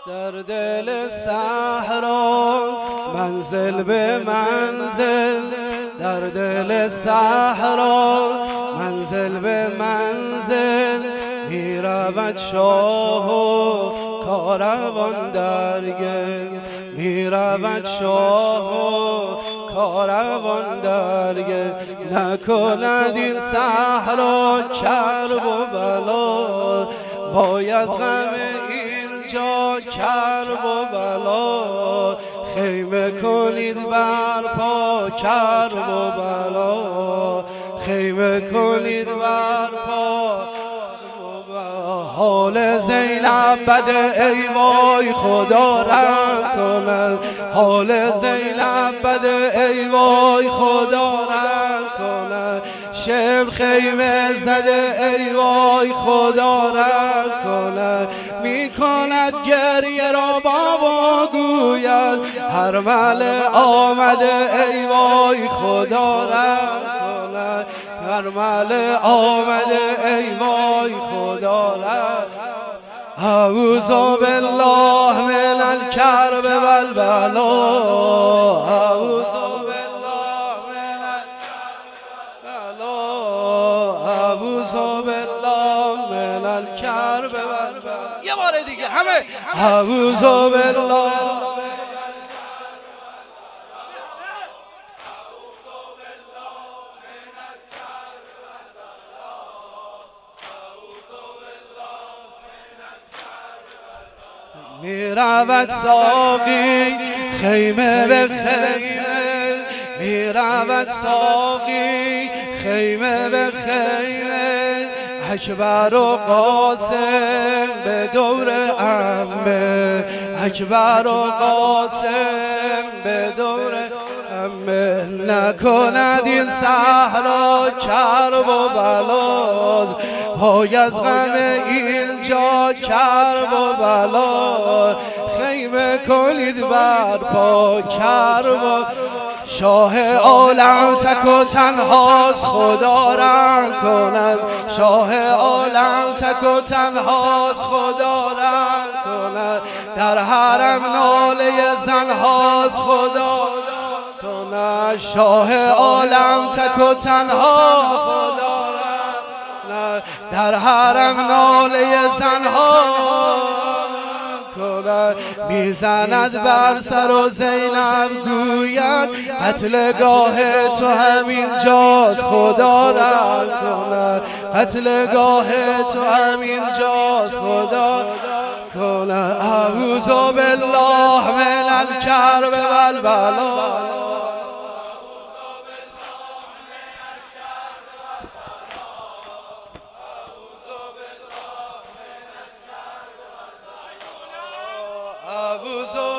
در دل صحرا منزل به منزل، در دل صحرا منزل به منزل، می رود شاه و کاروان در گل، می رود شاه و کاروان در گل. نکند این صحرا کرب و بلا، وای از غم اینجا کرب و بلا. خیمه کنید برپا کرب و بلا، خیمه کنید برپا. حال زینب بده ای وای خدا رحم کند، حال زینب بده ای وای خدا رحم کند. شب خیمه زده ای وای خدا رحم کند. می کند گریه را بابا گوید هر مله آمده ای وای خدا رحم کند. هر مله آمده ای وای خدا رحم. اعوذ بالله من الکرب والبلا، اعوذ بالله من الکرب والبلا، اعوذ بالله من الکرب والبلا. یه بار دیگه همه اعوذ بالله. می رود ساقی خیمه به خیمه، می رود ساقی خیمه به خیمه. اکبر و قاسم به دور عمه، اکبر و قاسم به دور عمه. نکند این صحرا کرب و بلا، وای از غم اینجا کرب و بلا. خیمه کنید برپا کرب و شاه عالم تک و تنهاست خدا رحم کند، شاه عالم تک و تنهاست خدا رحم کند. در حرم ناله زنهاست خدا کند، شاه عالم تک و تنها خدا رحم. در حرم ناله زنها کند. میزند بر سر و زینب گوید قتلگاه تو همین جاست خدا رحم کند، قتلگاه تو همین جاست خدا کند. اعوذ بالله من الکرب والبلا. اعوذ